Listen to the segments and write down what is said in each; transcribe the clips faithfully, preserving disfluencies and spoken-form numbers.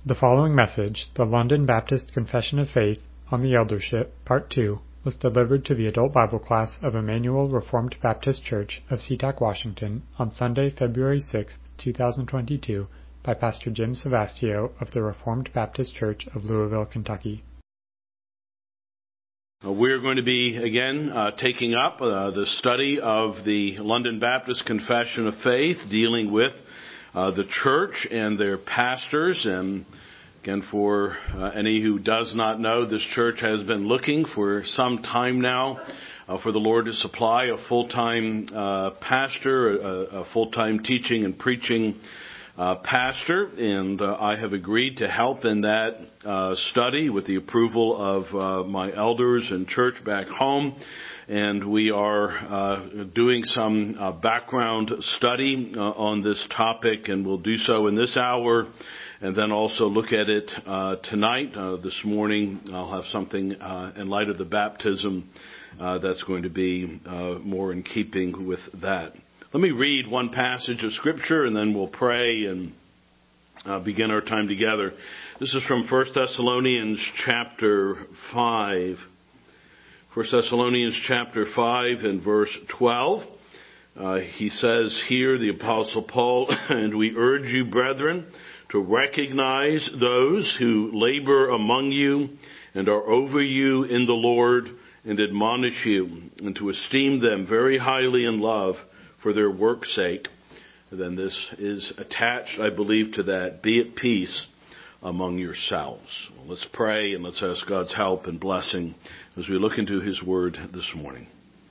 The following message, the London Baptist Confession of Faith on the Eldership, Part two, was delivered to the Adult Bible Class of Emmanuel Reformed Baptist Church of SeaTac, Washington, on Sunday, February sixth, two thousand twenty-two, by Pastor Jim Savastio of the Reformed Baptist Church of Louisville, Kentucky. We're going to be, again, uh, taking up uh, the study of the London Baptist Confession of Faith, dealing with Uh, the church and their pastors. And again, for uh, any who does not know, this church has been looking for some time now uh, for the Lord to supply a full-time uh, pastor, a, a full-time teaching and preaching uh, pastor. And uh, I have agreed to help in that uh, study with the approval of uh, my elders and church back home. And we are uh, doing some uh, background study uh, on this topic, and we'll do so in this hour, and then also look at it uh, tonight. Uh, this morning, I'll have something uh, in light of the baptism uh, that's going to be uh, more in keeping with that. Let me read one passage of Scripture, and then we'll pray and uh, begin our time together. This is from First Thessalonians chapter five. First Thessalonians chapter five and verse twelve. Uh, he says here, the Apostle Paul, and we urge you, brethren, to recognize those who labor among you and are over you in the Lord and admonish you, and to esteem them very highly in love for their work's sake. And then this is attached, I believe, to that. Be at peace among yourselves. Well, let's pray and let's ask God's help and blessing as we look into His Word this morning.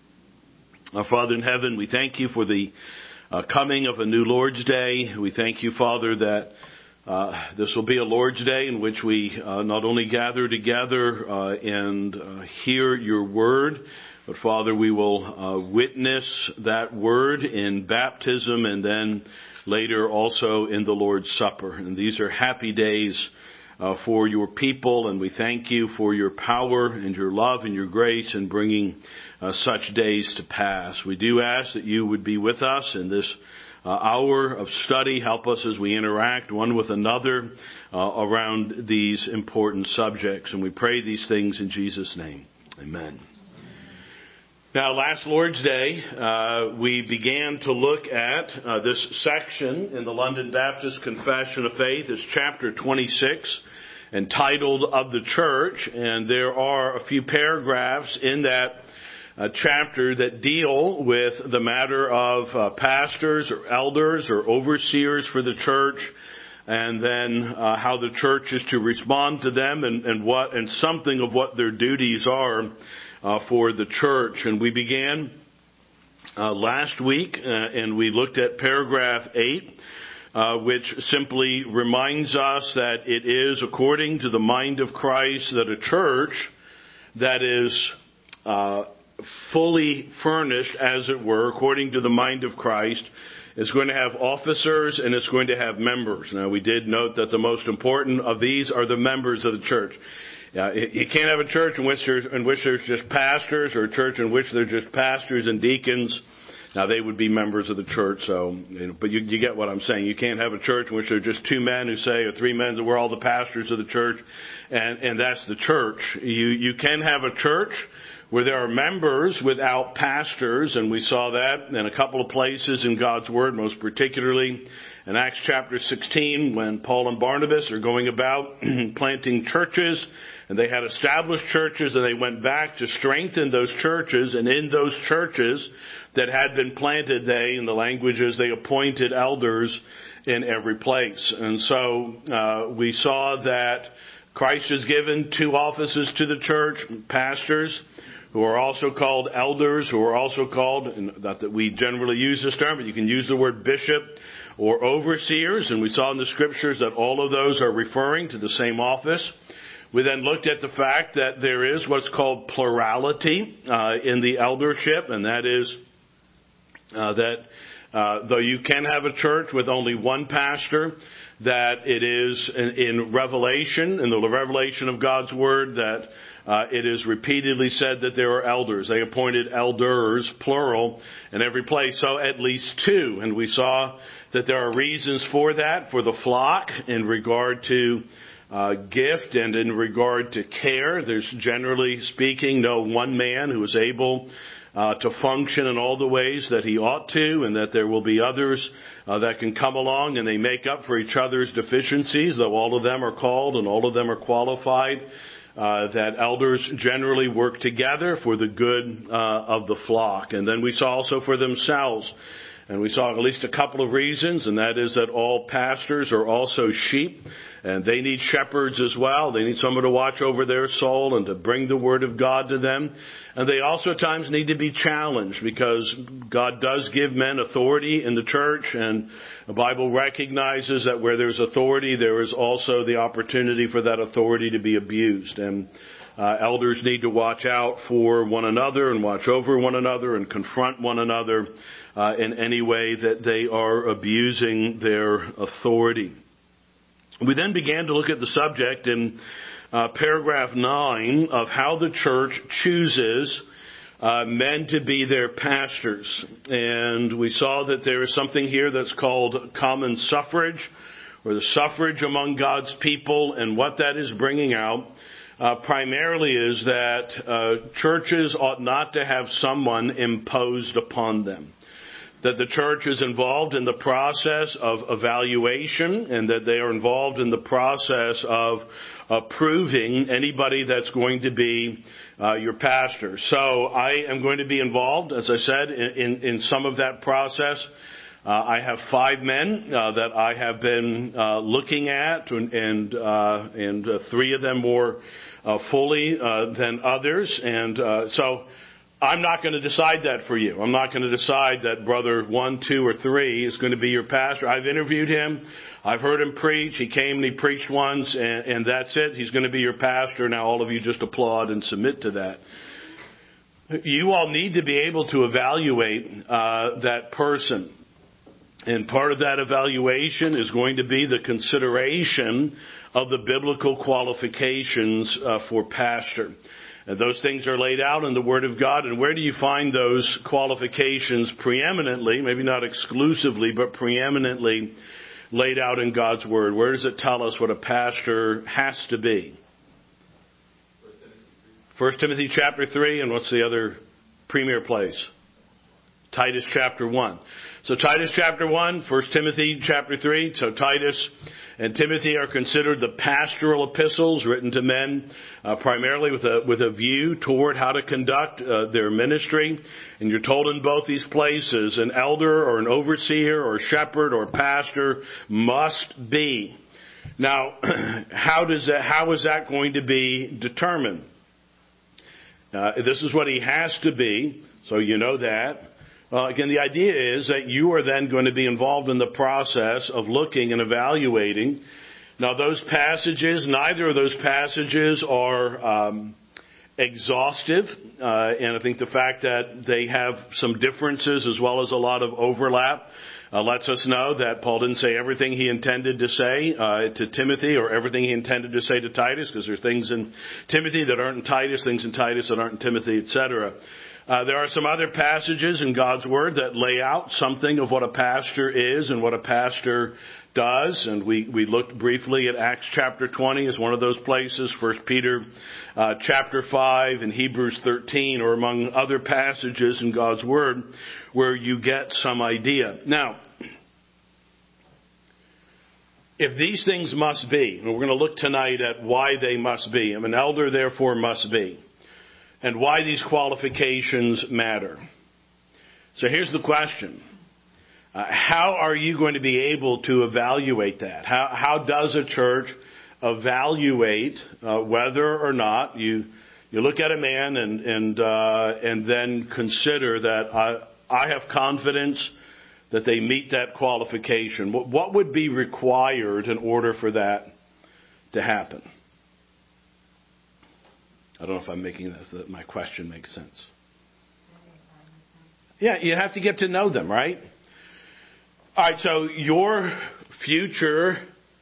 Our Father in heaven, we thank you for the uh, coming of a new Lord's Day. We thank you, Father, that uh, this will be a Lord's Day in which we uh, not only gather together uh, and uh, hear your Word, but Father, we will uh, witness that Word in baptism and then later also in the Lord's Supper. And these are happy days uh, for your people, and we thank you for your power and your love and your grace in bringing uh, such days to pass. We do ask that you would be with us in this uh, hour of study. Help us as we interact one with another uh, around these important subjects. And we pray these things in Jesus' name. Amen. Now, last Lord's Day, uh, we began to look at uh, this section in the London Baptist Confession of Faith. It's chapter twenty-six, entitled Of the Church, and there are a few paragraphs in that uh, chapter that deal with the matter of uh, pastors or elders or overseers for the church, and then uh, how the church is to respond to them and, and what and something of what their duties are Uh, for the church. And we began uh, last week uh, and we looked at paragraph eight, uh, which simply reminds us that it is according to the mind of Christ that a church that is uh, fully furnished, as it were, according to the mind of Christ, is going to have officers and it's going to have members. Now, we did note that the most important of these are the members of the church. Yeah, you can't have a church in which, there's, in which there's just pastors, or a church in which there's just pastors and deacons. Now, they would be members of the church, so, you know, but you, you get what I'm saying. You can't have a church in which there's just two men who say, or three men, that we're all the pastors of the church, and, and that's the church. You, you can have a church where there are members without pastors, and we saw that in a couple of places in God's Word, most particularly in Acts chapter sixteen, when Paul and Barnabas are going about planting churches, and they had established churches, and they went back to strengthen those churches, and in those churches that had been planted, they, in the languages, they appointed elders in every place. And so uh, we saw that Christ has given two offices to the church, pastors, who are also called elders, who are also called, not that we generally use this term, but you can use the word bishop or overseers, and we saw in the Scriptures that all of those are referring to the same office. We then looked at the fact that there is what's called plurality uh, in the eldership, and that is uh, that uh, though you can have a church with only one pastor, that it is in, in Revelation, in the revelation of God's Word, that uh, it is repeatedly said that there are elders. They appointed elders, plural, in every place, so at least two. And we saw that there are reasons for that, for the flock, in regard to uh, gift and in regard to care. There's, generally speaking, no one man who is able Uh, to function in all the ways that he ought to, and that there will be others uh, that can come along and they make up for each other's deficiencies, though all of them are called and all of them are qualified, uh, that elders generally work together for the good uh, of the flock. And then we saw also for themselves, and we saw at least a couple of reasons, and that is that all pastors are also sheep, and they need shepherds as well. They need someone to watch over their soul and to bring the Word of God to them. And they also at times need to be challenged, because God does give men authority in the church, and the Bible recognizes that where there's authority, there is also the opportunity for that authority to be abused. And uh, elders need to watch out for one another and watch over one another and confront one another uh, in any way that they are abusing their authority. We then began to look at the subject in uh, paragraph nine of how the church chooses uh, men to be their pastors. And we saw that there is something here that's called common suffrage, or the suffrage among God's people. And what that is bringing out uh, primarily is that uh, churches ought not to have someone imposed upon them. That the church is involved in the process of evaluation, and that they are involved in the process of approving anybody that's going to be uh, your pastor. So I am going to be involved, as I said, in, in, in some of that process. Uh, I have five men uh, that I have been uh, looking at, and and, uh, and uh, three of them more uh, fully uh, than others. And uh, so I'm not going to decide that for you. I'm not going to decide that brother one, two, or three is going to be your pastor. I've interviewed him. I've heard him preach. He came and he preached once, and, and that's it. He's going to be your pastor. Now all of you just applaud and submit to that. You all need to be able to evaluate uh, that person. And part of that evaluation is going to be the consideration of the biblical qualifications uh, for pastor. And those things are laid out in the Word of God. And where do you find those qualifications preeminently, maybe not exclusively, but preeminently laid out in God's Word? Where does it tell us what a pastor has to be? First Timothy chapter three, and what's the other premier place? Titus chapter one. So Titus chapter one, First Timothy chapter three. So Titus and Timothy are considered the pastoral epistles written to men uh, primarily with a with a view toward how to conduct uh, their ministry. And you're told in both these places, an elder or an overseer or shepherd or pastor must be. Now, how does that? How is that going to be determined? Uh, this is what he has to be, so you know that. Uh, again, the idea is that you are then going to be involved in the process of looking and evaluating. Now, those passages, neither of those passages are um, exhaustive. Uh, and I think the fact that they have some differences as well as a lot of overlap uh, lets us know that Paul didn't say everything he intended to say uh, to Timothy or everything he intended to say to Titus, because there's things in Timothy that aren't in Titus, things in Titus that aren't in Timothy, et cetera. Uh, there are some other passages in God's Word that lay out something of what a pastor is and what a pastor does. And we, we looked briefly at Acts chapter twenty as one of those places, First Peter uh, chapter five and Hebrews thirteen, or among other passages in God's Word where you get some idea. Now, if these things must be, and we're going to look tonight at why they must be, an elder therefore must be, and why these qualifications matter. So here's the question. Uh, how are you going to be able to evaluate that? How, how does a church evaluate uh, whether or not you you look at a man and and uh, and then consider that I, I have confidence that they meet that qualification? What, what would be required in order for that to happen? I don't know if I'm making this, that my question makes sense. Yeah, you have to get to know them, right? All right, so your future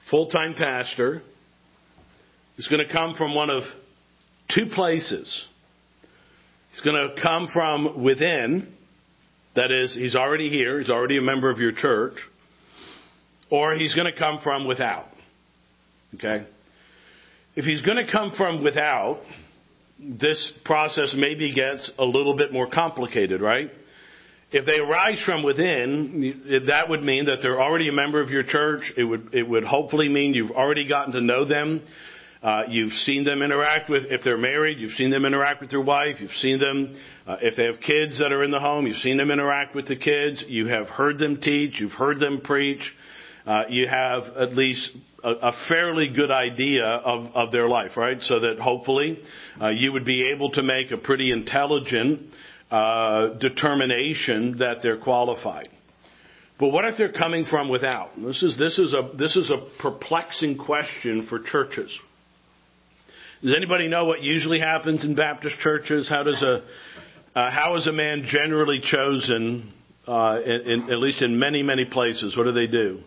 full-time pastor is going to come from one of two places. He's going to come from within. That is, he's already here. He's already a member of your church. Or he's going to come from without. Okay? If he's going to come from without, this process maybe gets a little bit more complicated, right? If they arise from within, that would mean that they're already a member of your church. It would it would hopefully mean you've already gotten to know them. Uh, you've seen them interact with, if they're married, you've seen them interact with their wife. You've seen them, uh, if they have kids that are in the home, you've seen them interact with the kids. You have heard them teach. You've heard them preach. Uh, you have at least a, a fairly good idea of, of their life, right? So that hopefully uh, you would be able to make a pretty intelligent uh, determination that they're qualified. But what if they're coming from without? This is this is a this is a perplexing question for churches. Does anybody know what usually happens in Baptist churches? How does a uh, how is a man generally chosen? Uh, in, in, at least in many many places, what do they do?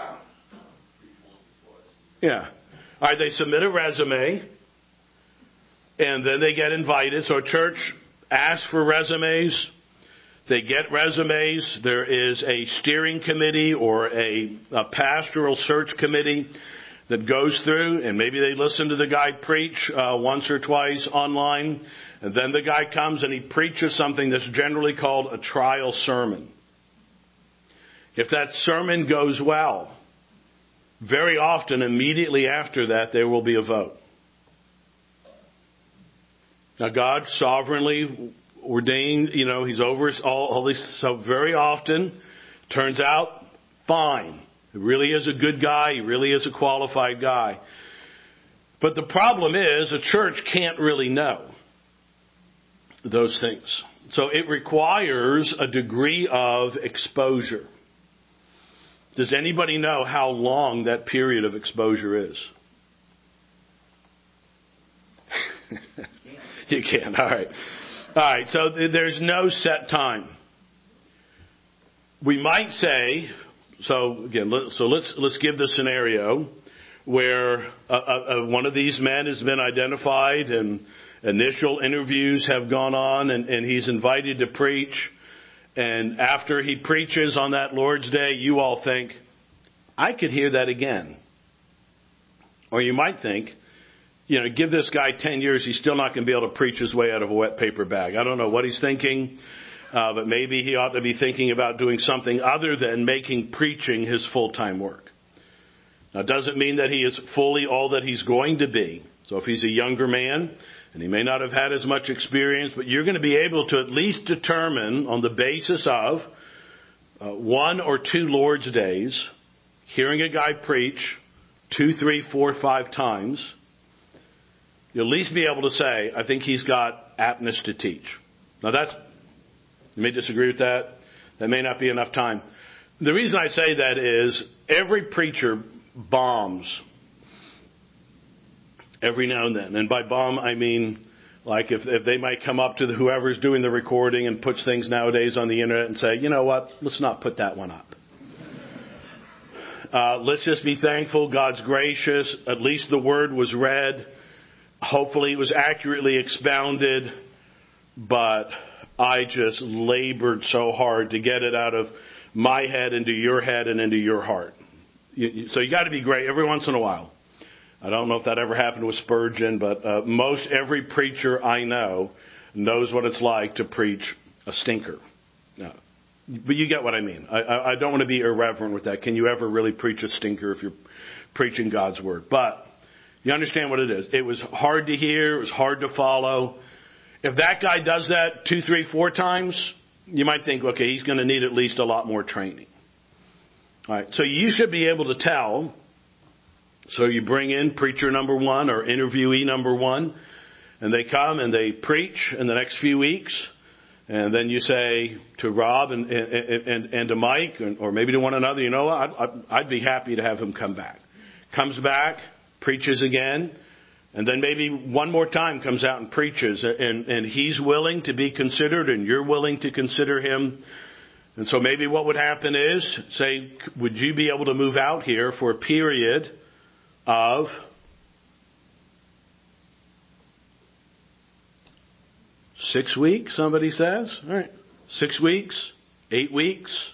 Yeah, all right. They submit a resume, and then they get invited. So a church asks for resumes. They get resumes. There is a steering committee or a, a pastoral search committee that goes through, and maybe they listen to the guy preach uh, once or twice online, and then the guy comes and he preaches something that's generally called a trial sermon. If that sermon goes well, very often immediately after that there will be a vote. Now God sovereignly ordained, you know, He's over all, all this, so very often turns out fine. He really is a good guy. He really is a qualified guy. But the problem is a church can't really know those things. So it requires a degree of exposure. Does anybody know how long that period of exposure is? You can. All right. All right. So there's no set time. We might say, so again, so let's let's give the scenario where a, a, one of these men has been identified and initial interviews have gone on and, and he's invited to preach. And after he preaches on that Lord's Day, you all think, I could hear that again. Or you might think, you know, give this guy ten years, he's still not going to be able to preach his way out of a wet paper bag. I don't know what he's thinking, uh, but maybe he ought to be thinking about doing something other than making preaching his full-time work. Now, it doesn't mean that he is fully all that he's going to be. So if he's a younger man, and he may not have had as much experience, but you're going to be able to at least determine on the basis of uh, one or two Lord's Days, hearing a guy preach two, three, four, five times, you'll at least be able to say, I think he's got aptness to teach. Now that's, you may disagree with that. That may not be enough time. The reason I say that is every preacher bombs every now and then. And by bomb, I mean, like if, if they might come up to the, whoever's doing the recording and puts things nowadays on the internet and say, you know what, let's not put that one up. Uh, let's just be thankful. God's gracious. At least the word was read. Hopefully it was accurately expounded. But I just labored so hard to get it out of my head into your head and into your heart. You, you, so you got to be great every once in a while. I don't know if that ever happened with Spurgeon, but uh, most every preacher I know knows what it's like to preach a stinker. No. But you get what I mean. I, I, I don't want to be irreverent with that. Can you ever really preach a stinker if you're preaching God's Word? But you understand what it is. It was hard to hear. It was hard to follow. If that guy does that two, three, four times, you might think, okay, he's going to need at least a lot more training. All right. So you should be able to tell. So you bring in preacher number one or interviewee number one, and they come and they preach in the next few weeks. And then you say to Rob and, and, and, and to Mike, or maybe to one another, you know, I'd, I'd be happy to have him come back. Comes back, preaches again, and then maybe one more time comes out and preaches. And, and he's willing to be considered, and you're willing to consider him. And so maybe what would happen is, say, would you be able to move out here for a period of six weeks, somebody says. All right. Six weeks, eight weeks.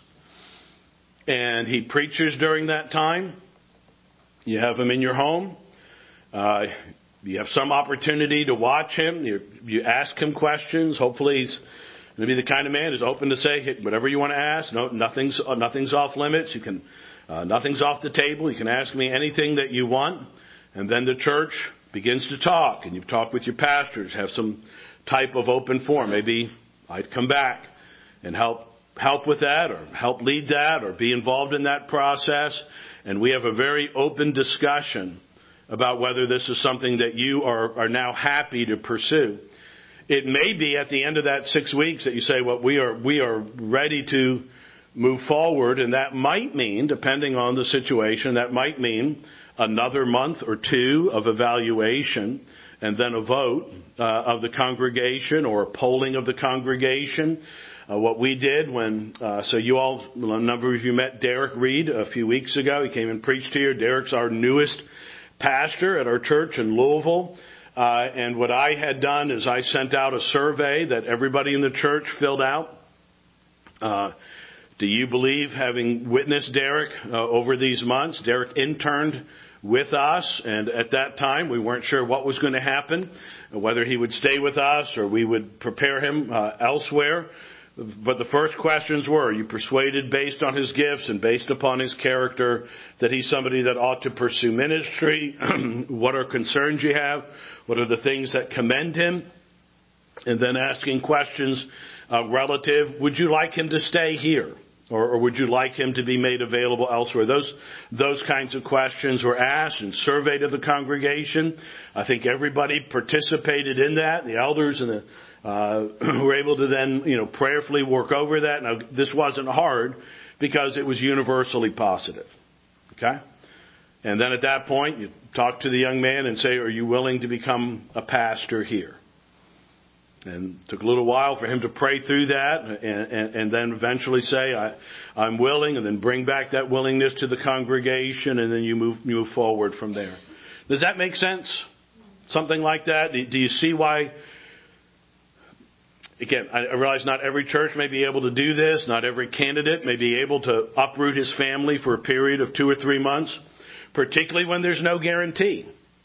And he preaches during that time. You have him in your home. Uh, you have some opportunity to watch him. You, you ask him questions. Hopefully he's going to be the kind of man who's open to say, hey, whatever you want to ask. No, nothing's, nothing's off limits. You can, uh, nothing's off the table. You can ask me anything that you want. And then the church begins to talk. And you talk with your pastors. Have some type of open forum. Maybe I'd come back and help help with that, or help lead that, or be involved in that process. And we have a very open discussion about whether this is something that you are, are now happy to pursue. It may be at the end of that six weeks that you say, well, we are we are ready to move forward, and that might mean, depending on the situation, that might mean another month or two of evaluation, and then a vote uh, of the congregation, or a polling of the congregation. Uh, what we did when, uh, so you all, a number of you met Derek Reed a few weeks ago. He came and preached here. Derek's our newest pastor at our church in Louisville. Uh, and what I had done is I sent out a survey that everybody in the church filled out. Uh, do you believe, having witnessed Derek uh, over these months, Derek interned with us, and at that time we weren't sure what was going to happen, whether he would stay with us or we would prepare him uh, elsewhere. But the first questions were, are you persuaded based on his gifts and based upon his character that he's somebody that ought to pursue ministry? What are concerns you have? What are the things that commend him? And then asking questions uh, relative, would you like him to stay here? Or, or would you like him to be made available elsewhere? Those those kinds of questions were asked and surveyed of the congregation. I think everybody participated in that, the elders and the Uh, were able to then, you know, prayerfully work over that. Now, this wasn't hard because it was universally positive. Okay? And then at that point, you talk to the young man and say, are you willing to become a pastor here? And it took a little while for him to pray through that and, and, and then eventually say, I, I'm willing, and then bring back that willingness to the congregation, and then you move, move forward from there. Does that make sense? Something like that? Do you see why? Again, I realize not every church may be able to do this. Not every candidate may be able to uproot his family for a period of two or three months, particularly when there's no guarantee.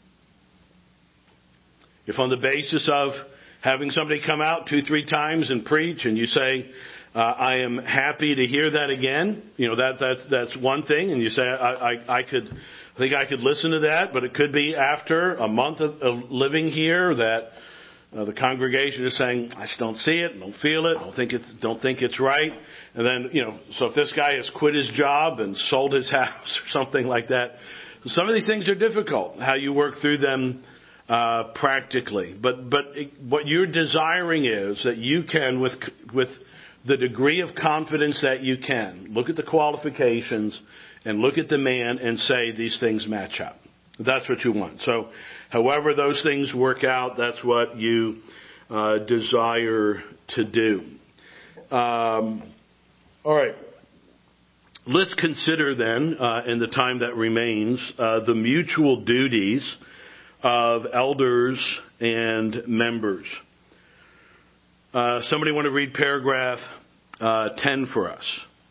If on the basis of having somebody come out two, three times and preach, and you say, uh, I am happy to hear that again, you know, that that's that's one thing, and you say, I, I, I could, I think I could listen to that, but it could be after a month of, of living here that Uh, the congregation is saying, I just don't see it, don't feel it, don't think it's, don't think it's right. And then, you know, so if this guy has quit his job and sold his house or something like that, some of these things are difficult, how you work through them uh, practically. But but it, what you're desiring is that you can, with with the degree of confidence that you can, look at the qualifications and look at the man and say these things match up. That's what you want. So however those things work out, that's what you uh, desire to do. Um, all right. Let's consider then, uh, in the time that remains, uh, the mutual duties of elders and members. Uh, somebody want to read paragraph uh, ten for us?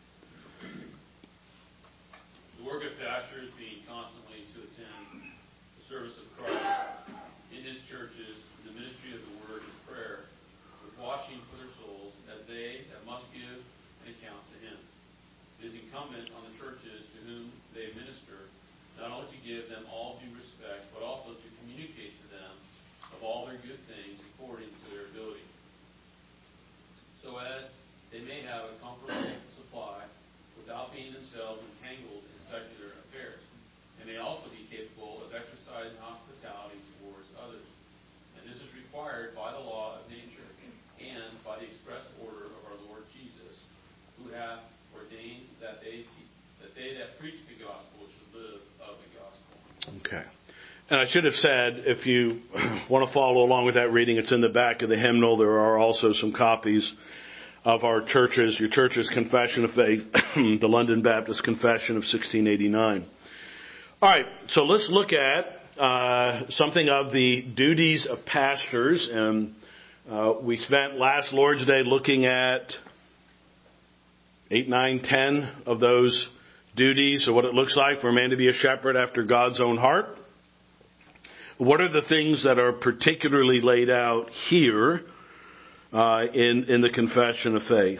Incumbent on the churches to whom they minister, not only to give them all due respect, but also to communicate to them of all their good things according to their ability, so as they may have a comfortable supply without being themselves entangled in secular affairs, and may also be capable of exercising hospitality towards others. And this is required by the law of nature and by the express order of our Lord Jesus, who hath ordained that they te- that they that preach the gospel should live of the gospel. Okay. And I should have said, if you want to follow along with that reading, it's in the back of the hymnal. There are also some copies of our church's, your church's Confession of Faith, the London Baptist Confession of sixteen eighty-nine. All right, so let's look at uh, something of the duties of pastors. And uh, we spent last Lord's Day looking at eight, nine, ten of those duties, or what it looks like for a man to be a shepherd after God's own heart. What are the things that are particularly laid out here uh, in, in the Confession of Faith?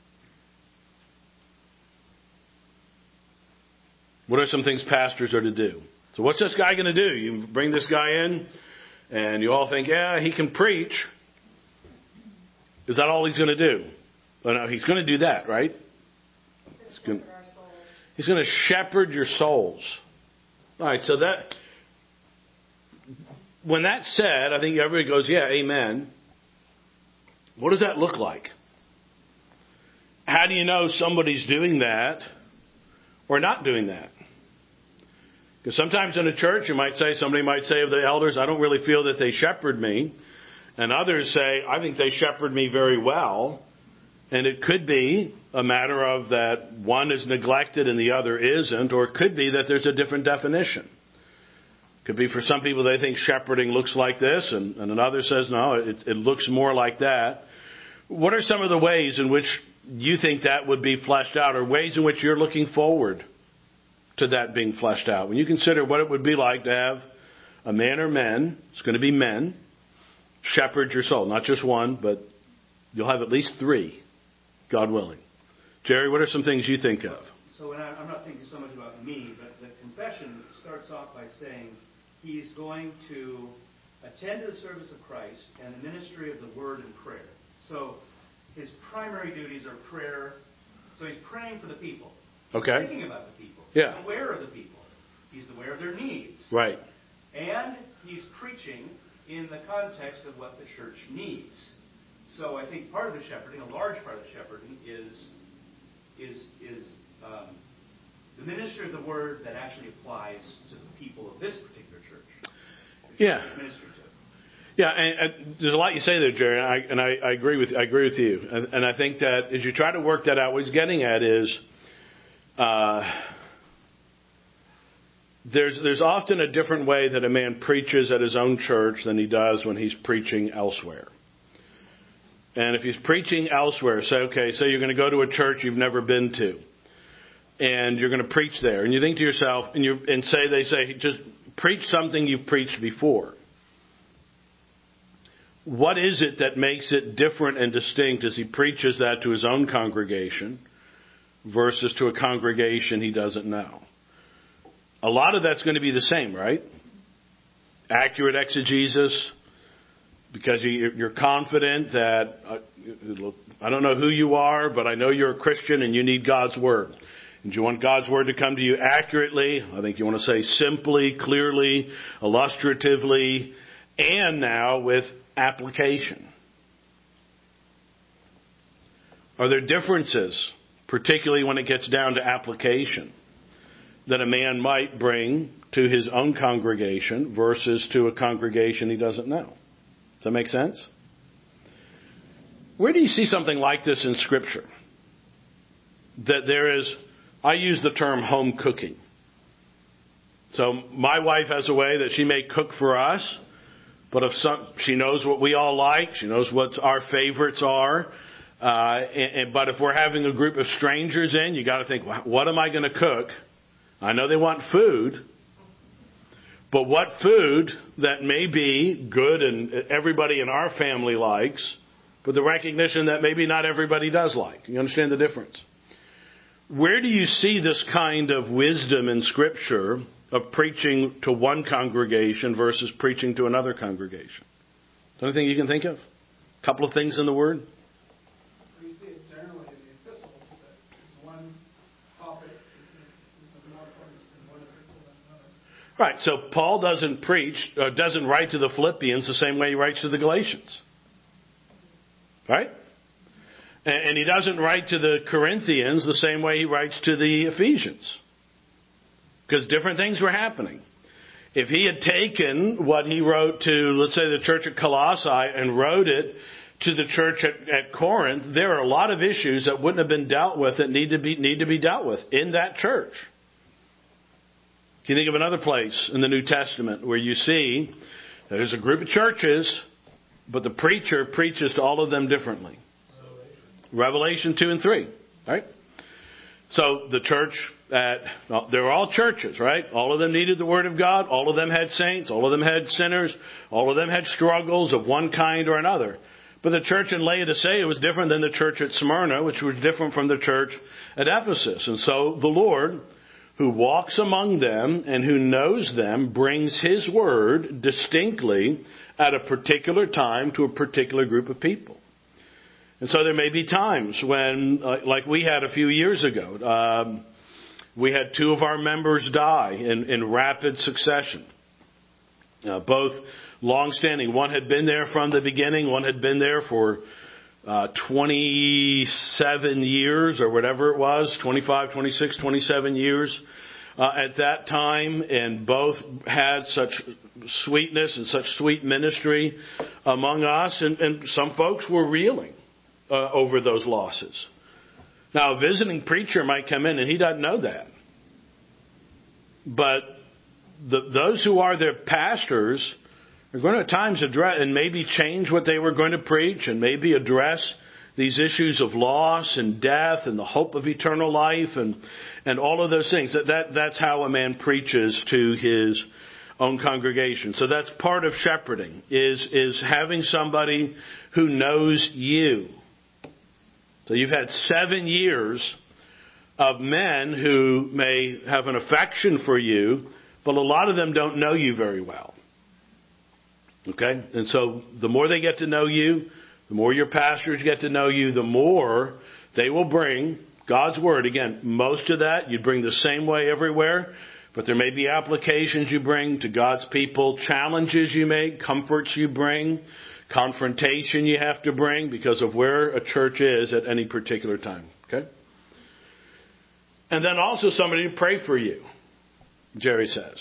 What are some things pastors are to do? So what's this guy going to do? You bring this guy in, and you all think, yeah, he can preach. Is that all he's going to do? Oh, no, he's going to do that, right? He's going, he's going to shepherd your souls. All right, so that, when that's said, I think everybody goes, yeah, amen. What does that look like? How do you know somebody's doing that or not doing that? Because sometimes in a church, you might say, somebody might say of the elders, I don't really feel that they shepherd me. And others say, I think they shepherd me very well. And it could be a matter of that one is neglected and the other isn't, or it could be that there's a different definition. It could be for some people they think shepherding looks like this, and, and another says, no, it, it looks more like that. What are some of the ways in which you think that would be fleshed out, or ways in which you're looking forward to that being fleshed out? When you consider what it would be like to have a man or men, it's going to be men, shepherd your soul. Not just one, but you'll have at least three, God willing. Jerry, what are some things you think of? So when I, I'm not thinking so much about me, but the confession starts off by saying he's going to attend to the service of Christ and the ministry of the word and prayer. So his primary duties are prayer. So he's praying for the people. Okay. He's thinking about the people. Yeah. He's aware of the people. He's aware of their needs. Right. And he's preaching in the context of what the church needs. So I think part of the shepherding, a large part of the shepherding, is is is um, the ministry of the word that actually applies to the people of this particular church. Yeah. Minister to. Yeah, and, and there's a lot you say there, Jerry, and I, and I, I agree with I agree with you. And, and I think that as you try to work that out, what he's getting at is uh, there's there's often a different way that a man preaches at his own church than he does when he's preaching elsewhere. And if he's preaching elsewhere, say, okay, so you're going to go to a church you've never been to, and you're going to preach there, and you think to yourself, and you and say they say, just preach something you've preached before. What is it that makes it different and distinct as he preaches that to his own congregation versus to a congregation he doesn't know? A lot of that's going to be the same, right? Accurate exegesis, because you're confident that, uh, I don't know who you are, but I know you're a Christian and you need God's Word. And you want God's Word to come to you accurately. I think you want to say simply, clearly, illustratively, and now with application. Are there differences, particularly when it gets down to application, that a man might bring to his own congregation versus to a congregation he doesn't know? Does that make sense? Where do you see something like this in Scripture? That there is, I use the term home cooking. So my wife has a way that she may cook for us, but if some, she knows what we all like, she knows what our favorites are. Uh, and, and, but if we're having a group of strangers in, you got to think, what am I going to cook? I know they want food. But what food that may be good and everybody in our family likes, but the recognition that maybe not everybody does like. You understand the difference? Where do you see this kind of wisdom in Scripture of preaching to one congregation versus preaching to another congregation? Is there anything you can think of? A couple of things in the Word? We see it generally in the epistles that one topic is more important in one epistle than another. Right, so Paul doesn't preach, or doesn't write to the Philippians the same way he writes to the Galatians. Right? And, and he doesn't write to the Corinthians the same way he writes to the Ephesians. Because different things were happening. If he had taken what he wrote to, let's say, the church at Colossae and wrote it to the church at, at Corinth, there are a lot of issues that wouldn't have been dealt with that need to be need to be dealt with in that church. Can you think of another place in the New Testament where you see there's a group of churches, but the preacher preaches to all of them differently? Revelation, Revelation two and three, right? So the church at, well, they were all churches, right? All of them needed the Word of God. All of them had saints. All of them had sinners. All of them had struggles of one kind or another. But the church in Laodicea was different than the church at Smyrna, which was different from the church at Ephesus. And so the Lord, who walks among them and who knows them, brings His Word distinctly at a particular time to a particular group of people. And so there may be times when, uh, like we had a few years ago, um, we had two of our members die in, in rapid succession. Uh, both long-standing. One had been there from the beginning. One had been there for uh, twenty-seven years or whatever it was, twenty-five, twenty-six, twenty-seven years uh, at that time. And both had such sweetness and such sweet ministry among us. And, and some folks were reeling uh, over those losses. Now, a visiting preacher might come in and he doesn't know that. But the, those who are their pastors are going to at times address and maybe change what they were going to preach and maybe address these issues of loss and death and the hope of eternal life and, and all of those things. That, that that's how a man preaches to his own congregation. So that's part of shepherding, is, is having somebody who knows you. So you've had seven years of men who may have an affection for you, but a lot of them don't know you very well. Okay? And so the more they get to know you, the more your pastors get to know you, the more they will bring God's Word. Again, most of that you bring the same way everywhere, but there may be applications you bring to God's people, challenges you make, comforts you bring, confrontation you have to bring because of where a church is at any particular time. Okay? And then also somebody to pray for you, Jerry says.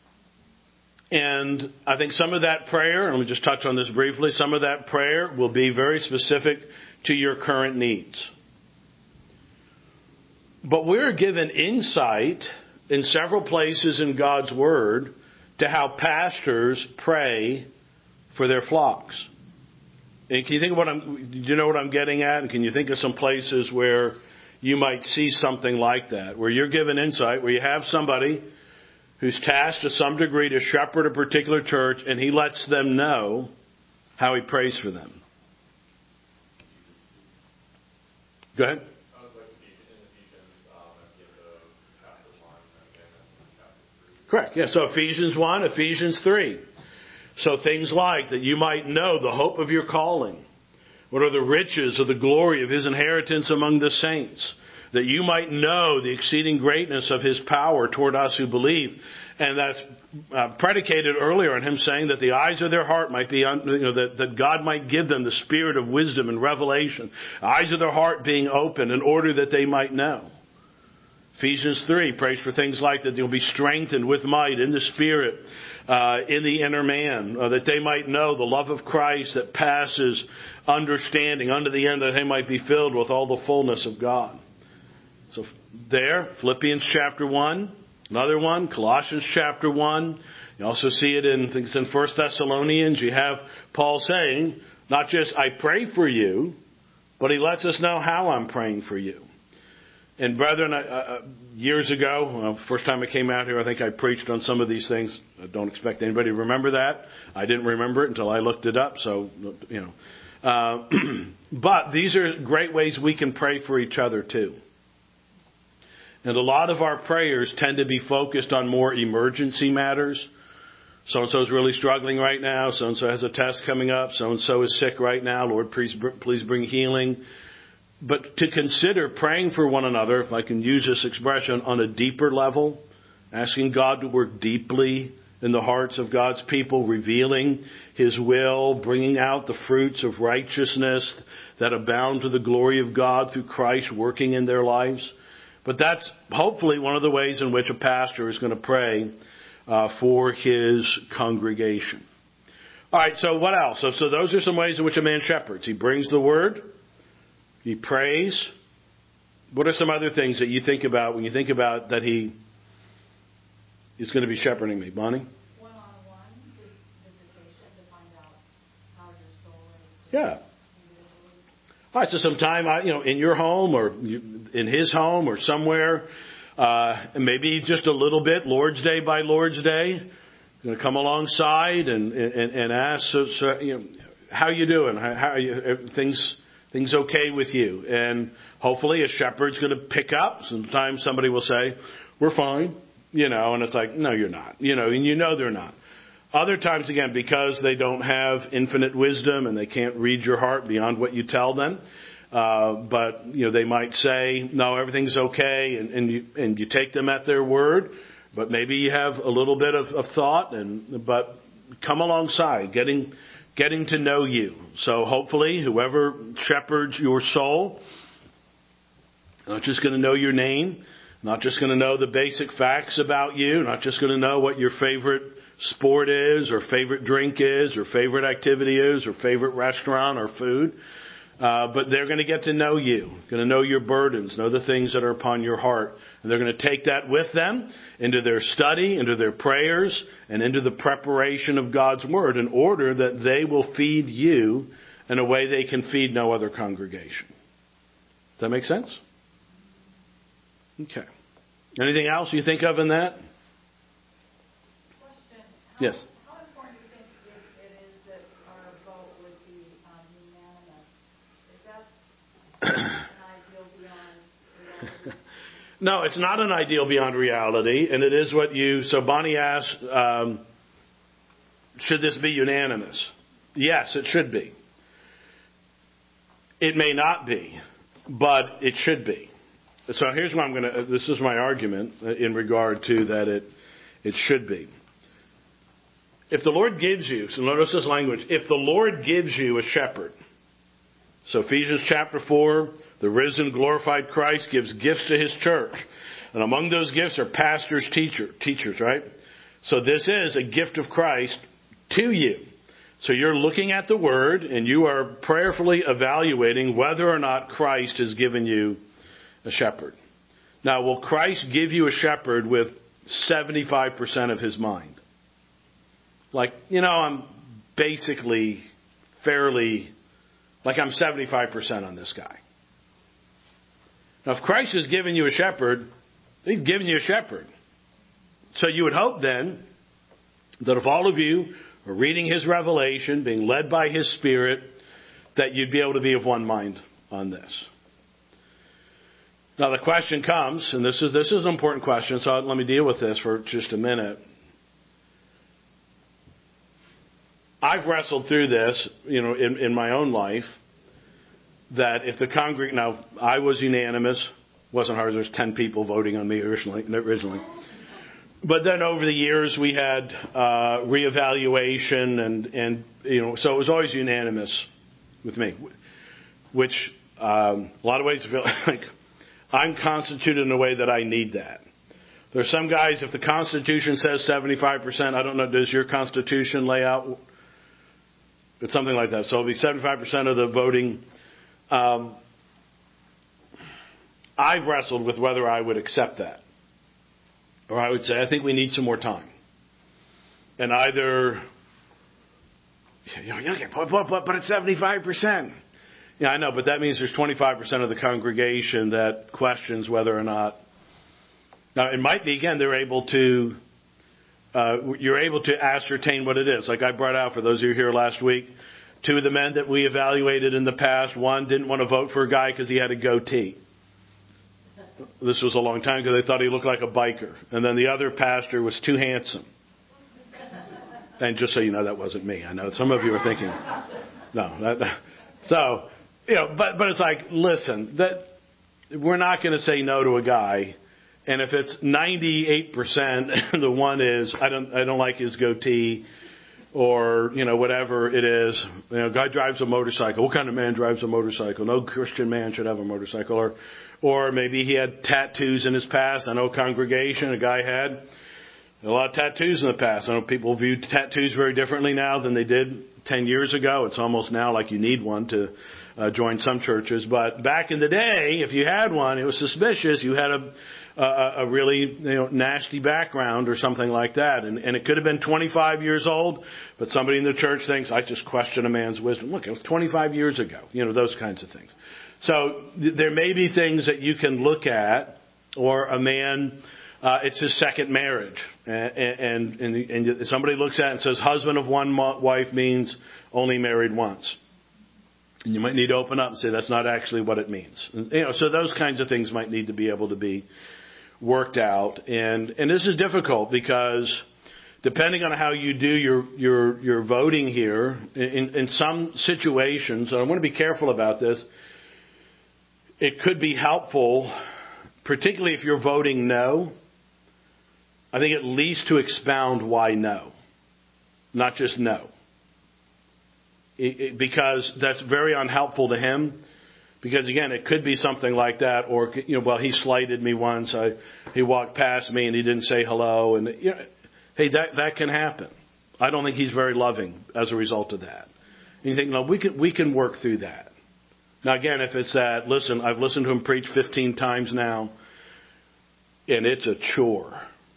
And I think some of that prayer, and we'll just touch on this briefly, some of that prayer will be very specific to your current needs. But we're given insight in several places in God's Word to how pastors pray for their flocks. And can you think of what I'm, do you know what I'm getting at? And can you think of some places where you might see something like that, where you're given insight, where you have somebody who's tasked to some degree to shepherd a particular church, and he lets them know how he prays for them? Go ahead. Correct. Yeah, so Ephesians one, Ephesians three. So things like that you might know the hope of your calling. What are the riches of the glory of His inheritance among the saints? That you might know the exceeding greatness of His power toward us who believe. And that's uh, predicated earlier on Him saying that the eyes of their heart might be, un, you know, that, that God might give them the spirit of wisdom and revelation. Eyes of their heart being open in order that they might know. Ephesians three prays for things like that they'll be strengthened with might in the Spirit, uh, in the inner man, uh, that they might know the love of Christ that passes understanding, unto the end that they might be filled with all the fullness of God. So there, Philippians chapter one, another one, Colossians chapter one. You also see it in things in First Thessalonians. You have Paul saying, not just I pray for you, but he lets us know how I'm praying for you. And brethren, uh, years ago, uh, first time I came out here, I think I preached on some of these things. I don't expect anybody to remember that. I didn't remember it until I looked it up. So, you know, uh, but these are great ways we can pray for each other too. And a lot of our prayers tend to be focused on more emergency matters. So-and-so is really struggling right now. So-and-so has a test coming up. So-and-so is sick right now. Lord, please, please bring healing. But to consider praying for one another, if I can use this expression, on a deeper level, asking God to work deeply in the hearts of God's people, revealing His will, bringing out the fruits of righteousness that abound to the glory of God through Christ working in their lives. But that's hopefully one of the ways in which a pastor is going to pray uh, for his congregation. All right, so what else? So, so those are some ways in which a man shepherds. He brings the word. He prays. What are some other things that you think about when you think about that he is going to be shepherding me. Bonnie? One-on-one visitation to find out how your soul is. Yeah. All right, so sometime, I, you know, in your home or in his home or somewhere, uh, maybe just a little bit, Lord's Day by Lord's Day, going to come alongside and, and, and ask, so, so, you know, how you doing? How, how are you, things, things okay with you? And hopefully a shepherd's going to pick up. Sometimes somebody will say, we're fine, you know, and it's like, no, you're not, you know, and you know they're not. Other times, again, because they don't have infinite wisdom and they can't read your heart beyond what you tell them. Uh, but, you know, they might say, no, everything's okay. And, and you, and you take them at their word. But maybe you have a little bit of, of thought and, but come alongside, getting, getting to know you. So hopefully whoever shepherds your soul, not just going to know your name, not just going to know the basic facts about you, not just going to know what your favorite sport is, or favorite drink is, or favorite activity is, or favorite restaurant or food. Uh, but they're going to get to know you, going to know your burdens, know the things that are upon your heart. And they're going to take that with them into their study, into their prayers, and into the preparation of God's Word in order that they will feed you in a way they can feed no other congregation. Does that make sense? Okay. Anything else you think of in that? How, yes. How important do you think it, it is that our vote would be um, unanimous? Is that an ideal beyond reality? No, it's not an ideal beyond reality, and it is what you... So Bonnie asked, um, should this be unanimous? Yes, it should be. It may not be, but it should be. So here's what I'm going to... This is my argument in regard to that it it should be. If the Lord gives you, so notice this language, if the Lord gives you a shepherd, so Ephesians chapter four, the risen, glorified Christ gives gifts to His church. And among those gifts are pastors, teacher, teachers, right? So this is a gift of Christ to you. So you're looking at the Word and you are prayerfully evaluating whether or not Christ has given you a shepherd. Now, will Christ give you a shepherd with seventy-five percent of His mind? Like, you know, I'm basically fairly, like I'm seventy-five percent on this guy. Now, if Christ has given you a shepherd, He's given you a shepherd. So you would hope then that if all of you are reading His revelation, being led by His Spirit, that you'd be able to be of one mind on this. Now the question comes, and this is this is an important question, so let me deal with this for just a minute. I've wrestled through this, you know, in, in my own life, that if the congregation, now I was unanimous, wasn't hard, there was ten people voting on me originally, originally. But then over the years we had uh, reevaluation and, and, you know, so it was always unanimous with me, which um, a lot of ways I feel like I'm constituted in a way that I need that. There's some guys, if the Constitution says seventy-five percent, I don't know, does your Constitution lay out? It's something like that. So it'll be seventy-five percent of the voting. Um, I've wrestled with whether I would accept that. Or I would say, I think we need some more time. And either, you know, but, but, but, but it's seventy-five percent. Yeah, I know, but that means there's twenty-five percent of the congregation that questions whether or not. Now, it might be, again, they're able to, uh, you're able to ascertain what it is. Like I brought out, for those of you here last week, two of the men that we evaluated in the past, one didn't want to vote for a guy because he had a goatee. This was a long time ago. They thought he looked like a biker. And then the other pastor was too handsome. And just so you know, that wasn't me. I know some of you are thinking, no. That, so, you know, but, but it's like, listen, that we're not going to say no to a guy. And if it's ninety-eight percent, the one is, I don't, I don't like his goatee, or, you know, whatever it is. You know, guy drives a motorcycle. What kind of man drives a motorcycle? No Christian man should have a motorcycle. Or, or maybe he had tattoos in his past. I know a congregation, a guy had a lot of tattoos in the past. I know people view tattoos very differently now than they did ten years ago. It's almost now like you need one to uh, join some churches. But back in the day, if you had one, it was suspicious. You had a a, a really you know nasty background or something like that. And, and it could have been twenty-five years old, but somebody in the church thinks, I just question a man's wisdom. Look, it was twenty-five years ago. You know, those kinds of things. So th- there may be things that you can look at, or a man, uh, it's his second marriage. And, and, and, and somebody looks at it and says, husband of one wife means only married once. And you might need to open up and say, that's not actually what it means. And, you know, so those kinds of things might need to be able to be worked out. And, and this is difficult because depending on how you do your, your, your voting here, in, in some situations, and I want to be careful about this, it could be helpful, particularly if you're voting no, I think at least to expound why no, not just no. It, it, because that's very unhelpful to him. Because again, it could be something like that, or you know, well, he slighted me once. I, he walked past me and he didn't say hello, and you know, hey, that that can happen. I don't think he's very loving as a result of that. And you think, no, we can we can work through that. Now again, if it's that, listen, I've listened to him preach fifteen times now, and it's a chore,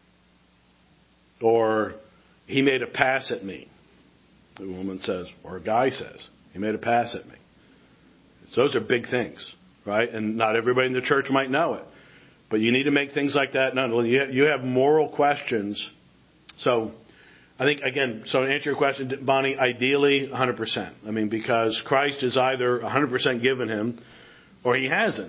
or he made a pass at me. The woman says, or a guy says, he made a pass at me. So those are big things, right? And not everybody in the church might know it. But you need to make things like that known. You have moral questions. So I think, again, so to answer your question, Bonnie, ideally one hundred percent. I mean, because Christ is either one hundred percent given him or he hasn't.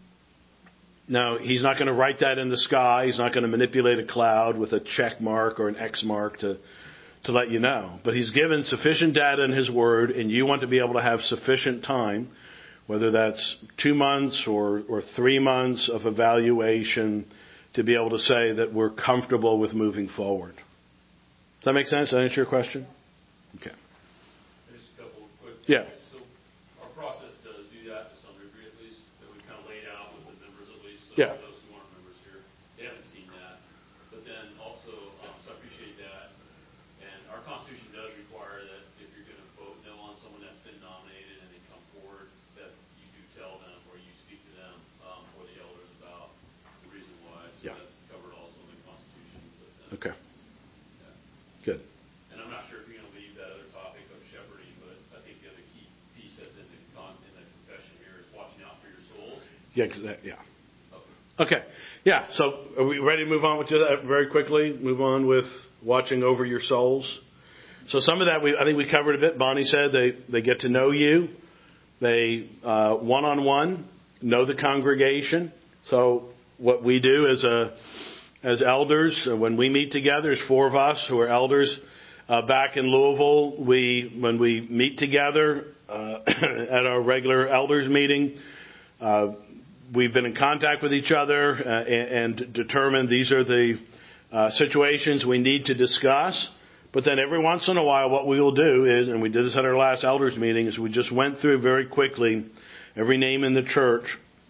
Now, he's not going to write that in the sky. He's not going to manipulate a cloud with a check mark or an X mark to to let you know. But he's given sufficient data in his word, and you want to be able to have sufficient time, whether that's two months or, or three months of evaluation, to be able to say that we're comfortable with moving forward. Does that make sense? Does that answer your question? Okay. Just a couple of quick things. Yeah. So our process does do that to some degree, at least, that we kind of laid out with the members, at least. So Yeah. those who aren't members here, they haven't seen that. But then also, um, so I appreciate that. And our Constitution does require that if you're going to vote no on someone that's been nominated and they come forward, that you do tell them or you speak to them um, or the elders about the reason why. So Yeah. that's covered also in the Constitution. But, uh, Okay. yeah. Good. And I'm not sure if you're going to leave that other topic of shepherding, but I think the other key piece that's in the, con- in the confession here is watching out for your souls. Yeah. 'cause that, yeah. Okay. Okay. Yeah. So are we ready to move on with that very quickly? Move on with watching over your souls. So some of that we I think we covered a bit. Bonnie said they, they get to know you. They uh, one-on-one know the congregation. So what we do as a as elders, uh, when we meet together, there's four of us who are elders uh, back in Louisville. We when we meet together uh, at our regular elders meeting. Uh, We've been in contact with each other uh, and, and determined these are the uh, situations we need to discuss. But then every once in a while what we will do is, and we did this at our last elders meeting, is we just went through very quickly every name in the church,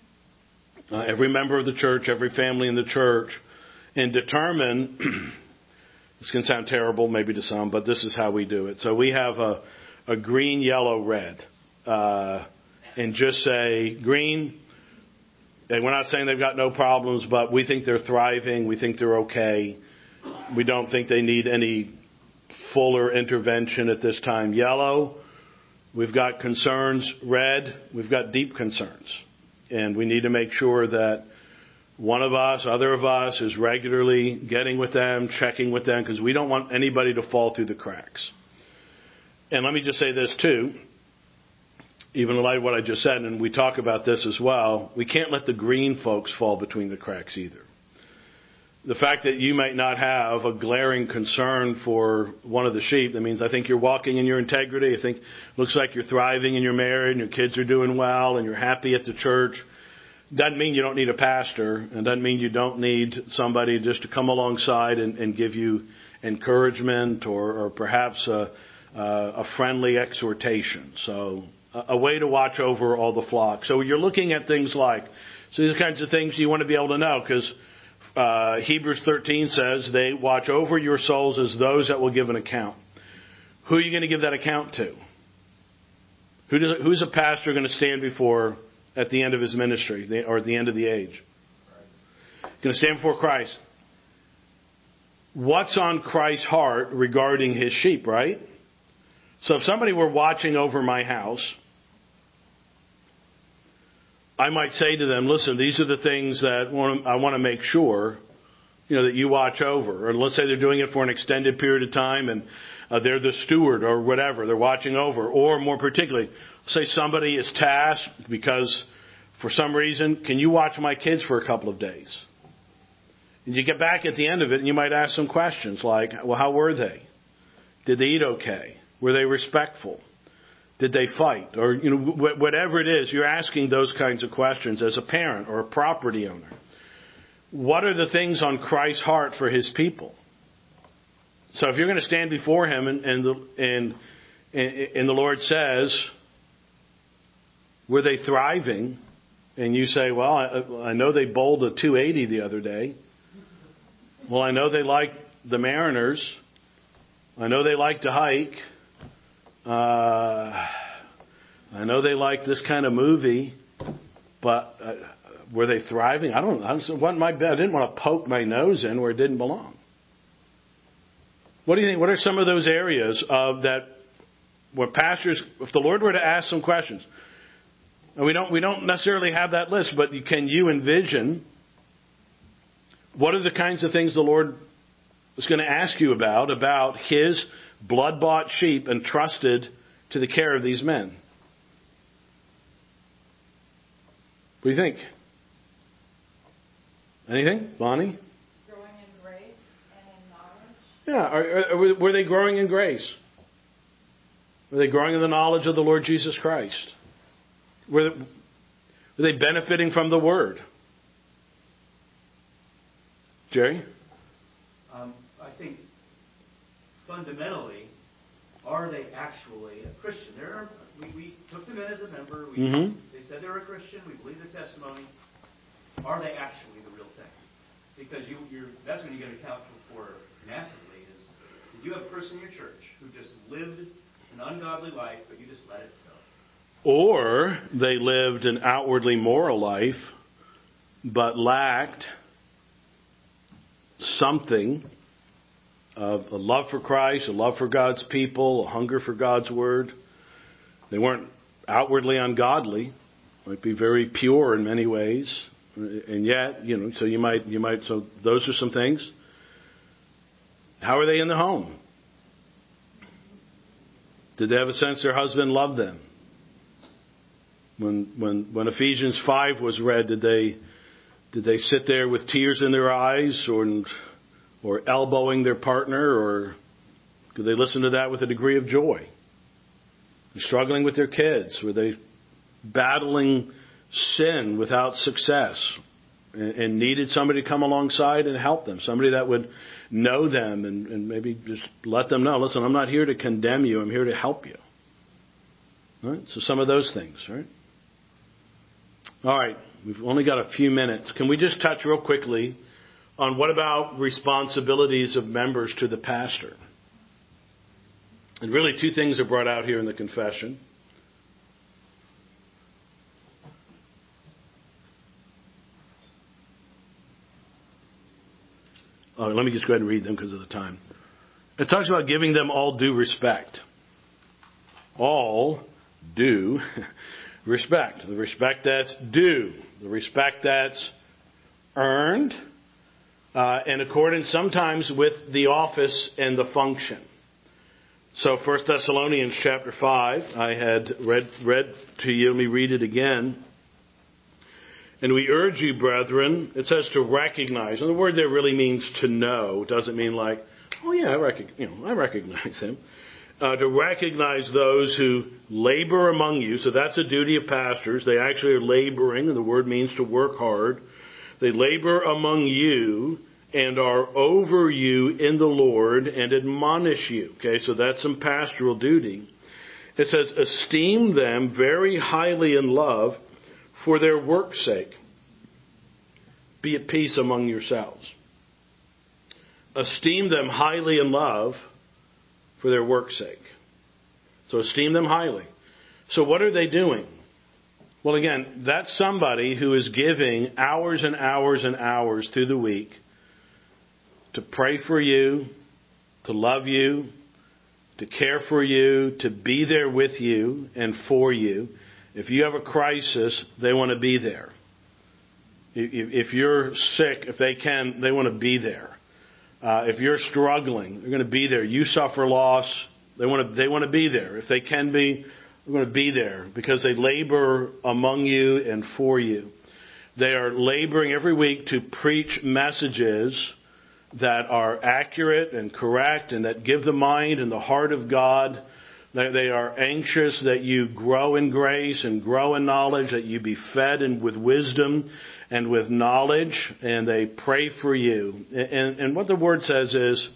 uh, every member of the church, every family in the church, and determine, this can sound terrible maybe to some, but this is how we do it. So we have a, a green, yellow, red, uh, and just say green. And we're not saying they've got no problems, but we think they're thriving. We think they're okay. We don't think they need any fuller intervention at this time. Yellow, we've got concerns. Red, we've got deep concerns. And we need to make sure that one of us, other of us, is regularly getting with them, checking with them, because we don't want anybody to fall through the cracks. And let me just say this too. Even in light of what I just said, and we talk about this as well, we can't let the green folks fall between the cracks either. The fact that you might not have a glaring concern for one of the sheep, that means I think you're walking in your integrity. I think it looks like you're thriving and you're married and your kids are doing well and you're happy at the church. Doesn't mean you don't need a pastor, and doesn't mean you don't need somebody just to come alongside and, and give you encouragement or, or perhaps a, a friendly exhortation. So a way to watch over all the flock. So you're looking at things like, so these kinds of things you want to be able to know, because uh, Hebrews thirteen says they watch over your souls as those that will give an account. who are you going to give that account to? Who does, who's a pastor going to stand before at the end of his ministry or at the end of the age? Going to stand before Christ. What's on Christ's heart regarding his sheep, right? So if somebody were watching over my house, I might say to them, listen, these are the things that I want to make sure, you know, that you watch over. Or let's say they're doing it for an extended period of time and uh, they're the steward or whatever. They're watching over. Or more particularly, say somebody is tasked because for some reason, can you watch my kids for a couple of days? And you get back at the end of it and you might ask some questions like, well, how were they? Did they eat okay? Were they respectful? Did they fight? Or, you know, whatever it is, you're asking those kinds of questions as a parent or a property owner. What are the things on Christ's heart for his people? So if you're going to stand before him and, and, the, and, and the Lord says, were they thriving? And you say, well, I, I know they bowled a two eighty the other day. Well, I know they like the Mariners. I know they like to hike. Uh, I know they like this kind of movie, but uh, were they thriving? I don't know. I wasn't my bed. I didn't want to poke my nose in where it didn't belong. What do you think? What are some of those areas of that where pastors, if the Lord were to ask some questions, and we don't we don't necessarily have that list, but can you envision what are the kinds of things the Lord is going to ask you about, about his blood-bought sheep entrusted to the care of these men? What do you think? Anything? Bonnie? Growing in grace and in knowledge. Yeah. Are, are, were they growing in grace? Were they growing in the knowledge of the Lord Jesus Christ? Were they, were they benefiting from the Word? Jerry? Um, I think fundamentally, are they actually a Christian? There are, we, we took them in as a member. We, Mm-hmm. They said they were a Christian. We believe their testimony. Are they actually the real thing? Because you, you're, that's when you get account for massively is, did you have a person in your church who just lived an ungodly life, but you just let it go? Or they lived an outwardly moral life, but lacked something of a love for Christ, a love for God's people, a hunger for God's Word. They weren't outwardly ungodly. Might be very pure in many ways. And yet, you know, so you might, you might, so those are some things. How are they in the home? Did they have a sense their husband loved them? When, when, when Ephesians five was read, did they, did they sit there with tears in their eyes or, or elbowing their partner, or did they listen to that with a degree of joy? Struggling with their kids? Were they battling sin without success and, and needed somebody to come alongside and help them? Somebody that would know them and, and maybe just let them know, listen, I'm not here to condemn you. I'm here to help you. All right? So some of those things, right? All right. We've only got a few minutes. Can we just touch real quickly on what about responsibilities of members to the pastor? And really two things are brought out here in the confession. Oh, let me just go ahead and read them because of the time. It talks about giving them all due respect. All due respect. The respect that's due. The respect that's earned. Uh, in accordance sometimes with the office and the function. So First Thessalonians chapter five, I had read, read to you. Let me read it again. And we urge you, brethren, it says to recognize. And the word there really means to know. It doesn't mean like, oh yeah, I, rec- you know, I recognize him. Uh, to recognize those who labor among you. So that's a duty of pastors. They actually are laboring, and the word means to work hard. They labor among you and are over you in the Lord and admonish you. Okay, so that's some pastoral duty. It says, esteem them very highly in love for their work's sake. Be at peace among yourselves. Esteem them highly in love for their work's sake. So esteem them highly. So what are they doing? Well, again, that's somebody who is giving hours and hours and hours through the week to pray for you, to love you, to care for you, to be there with you and for you. If you have a crisis, they want to be there. If you're sick, if they can, they want to be there. Uh, if you're struggling, they're going to be there. You suffer loss, they want to, they want to be there. If they can be, they're going to be there because they labor among you and for you. They are laboring every week to preach messages that are accurate and correct and that give the mind and the heart of God. They are anxious that you grow in grace and grow in knowledge, that you be fed and with wisdom and with knowledge, and they pray for you. And, and what the Word says is,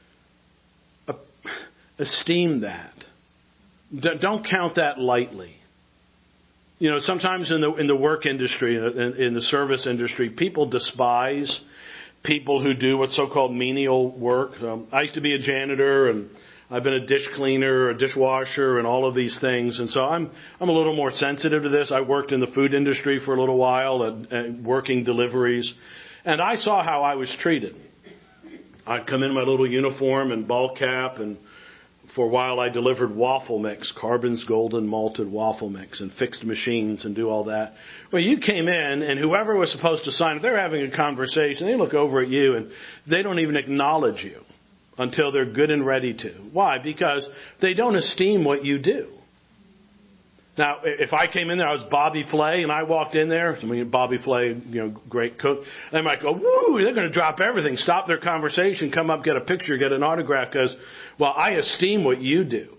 esteem that. Don't count that lightly. You know, sometimes in the in the work industry, in, in the service industry, people despise people who do what's so-called menial work. Um, I used to be a janitor, and I've been a dish cleaner, a dishwasher, and all of these things. And so I'm I'm a little more sensitive to this. I worked in the food industry for a little while, at, at working deliveries, and I saw how I was treated. I'd come in my little uniform and ball cap, and for a while I delivered waffle mix, Carbon's Golden Malted Waffle Mix, and fixed machines and do all that. Well, you came in, and whoever was supposed to sign, if they're having a conversation, they look over at you, and they don't even acknowledge you until they're good and ready to. Why? Because they don't esteem what you do. Now, if I came in there, I was Bobby Flay, and I walked in there, I mean, Bobby Flay, you know, great cook, they might go, woo, they're going to drop everything, stop their conversation, come up, get a picture, get an autograph, because, well, I esteem what you do.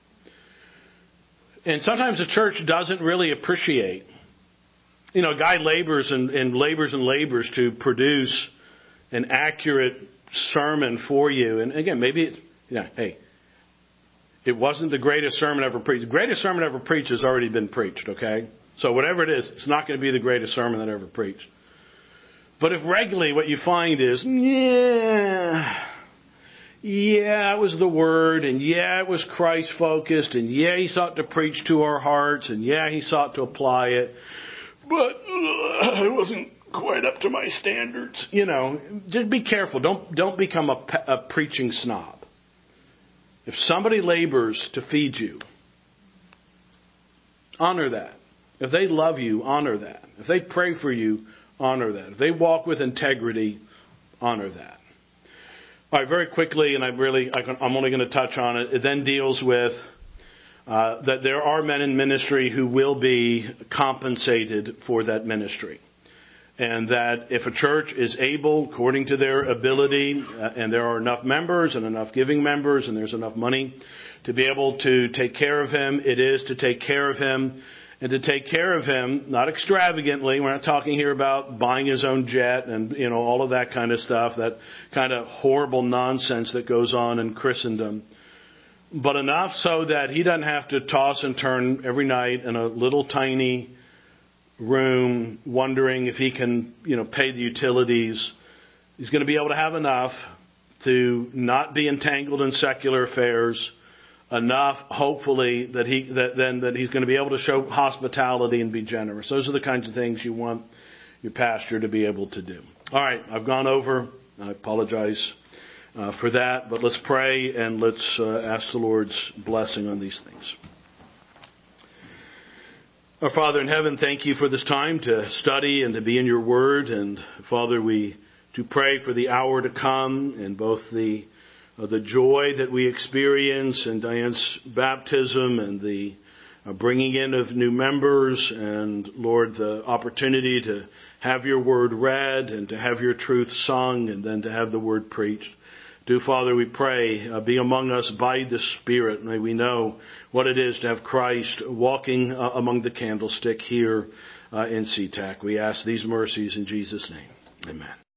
And sometimes the church doesn't really appreciate. You know, a guy labors and, and labors and labors to produce an accurate sermon for you. And again, maybe, it, yeah, hey, it wasn't the greatest sermon ever preached. The greatest sermon ever preached has already been preached, okay? So whatever it is, it's not going to be the greatest sermon that ever preached. But if regularly what you find is, yeah, yeah, it was the Word, and yeah, it was Christ-focused, and yeah, he sought to preach to our hearts, and yeah, he sought to apply it, but uh, it wasn't quite up to my standards. You know, just be careful. Don't don't become a, a preaching snob. If somebody labors to feed you, honor that. If they love you, honor that. If they pray for you, honor that. If they walk with integrity, honor that. All right, very quickly, and I really, I'm only going to touch on it. It then deals with uh, that there are men in ministry who will be compensated for that ministry. And that if a church is able, according to their ability, uh, and there are enough members and enough giving members and there's enough money to be able to take care of him, it is to take care of him. And to take care of him, not extravagantly. We're not talking here about buying his own jet and, you know, all of that kind of stuff, that kind of horrible nonsense that goes on in Christendom. But enough so that he doesn't have to toss and turn every night in a little tiny room wondering if he can, you know, pay the utilities. He's going to be able to have enough to not be entangled in secular affairs, enough, hopefully, that he that then that he's going to be able to show hospitality and be generous. Those are the kinds of things you want your pastor to be able to do. All right, I've gone over. I apologize uh, for that, but let's pray and let's uh, ask the Lord's blessing on these things. Our Father in heaven, thank you for this time to study and to be in your word. And Father, we do pray for the hour to come and both the uh, the joy that we experience in Diane's baptism and the uh, bringing in of new members and, Lord, the opportunity to have your word read and to have your truth sung and then to have the word preached. Do, Father, we pray, uh, be among us by the Spirit. May we know what it is to have Christ walking uh, among the candlestick here uh, in SeaTac. We ask these mercies in Jesus' name. Amen.